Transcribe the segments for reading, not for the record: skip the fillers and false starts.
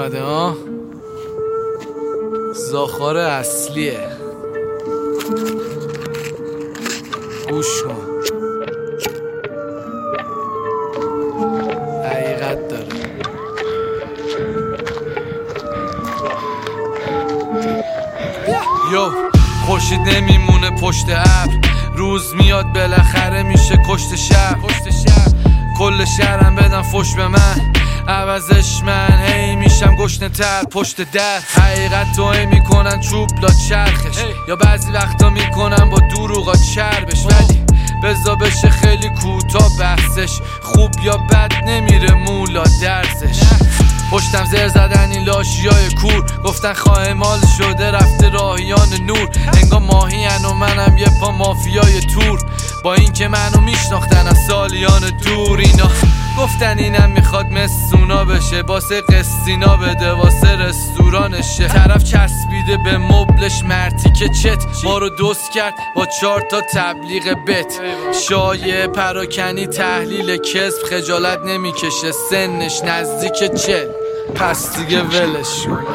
اومده ها. زاخار اصلیه، گوش کن، حقیقت داره. یو خورشید نمیمونه پشت ابر، روز میاد بالاخره میشه کشت شب. کل شهرم بدن فش به من، عوضش من هی میشم گشنه تر پشت در. حقیقت توهی میکنن چوب لا چرخش، یا بعضی وقتا میکنن با دروغا چربش. ولی بزا بشه خیلی کوتاه بحثش، خوب یا بد نمیره مولا درزش. پشتم زر زدن این لاشیای کور، گفتن خواه مال شده رفته راهیان نور. انگار ماهین و منم یه پا مافیای تور، با این که منو میشناختن از سالیان دور. اینا گفتن اینم میخواد مسونا بشه، واسه قسطینا بده واسه رستورانشه. طرف چسبیده به مبلش مرتی که چت، ما رو دوست کرد با 4 تا تبلیغ بت. شایعه پراکنی تحلیل کسب، خجالت نمیکشه سنش نزدیک 40، پس دیگه ولش کن.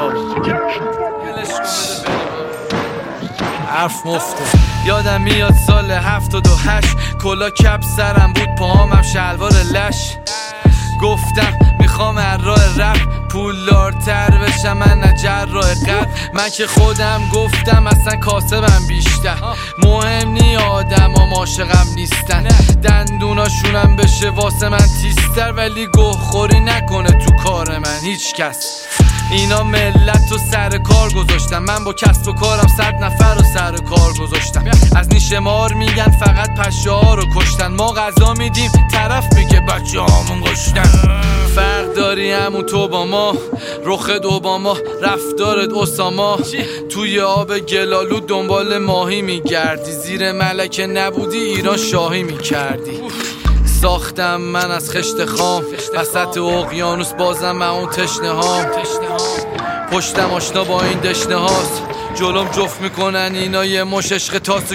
حرف مفته. یادم میاد سال 78 کلا کپ سرم بود، پاهامم شلوار لش. گفتم میخوام از راه رپ پولدارتر بشم، من نه جراح قلب. من که خودم گفتم اصلا کاسبم بیشتر، مهم نی آدم ها عاشقم نیستن. دندوناشونم بشه واسه من تیستر، ولی گوه خوری نکنه تو کار من هیچ کس. اینا ملت رو سر کار گذاشتن، من با کسب و کارم 100 نفر رو سر کار گذاشتم. از نیشه مار میگن فقط پشه ها رو کشتن، ما غذا میدیم طرف میگه بچه هامون گشتن. فرق داری همون تو با ما، رخت اوباما رفتارت اساما. توی آب گلالود دنبال ماهی میگردی، زیر ملکه نبودی ایران شاهی میکردی. ساختم من از خشت خام وسط اقیانوس، بازم من اون تشنه هام. پشتم آشنا با این دشنه هاست، جلوم جفت میکنن اینا یه مش عشق تاسو.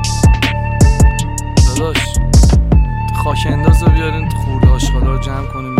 داداش خاک انداز رو بیارین خورده آشغالا رو جمع کنیم.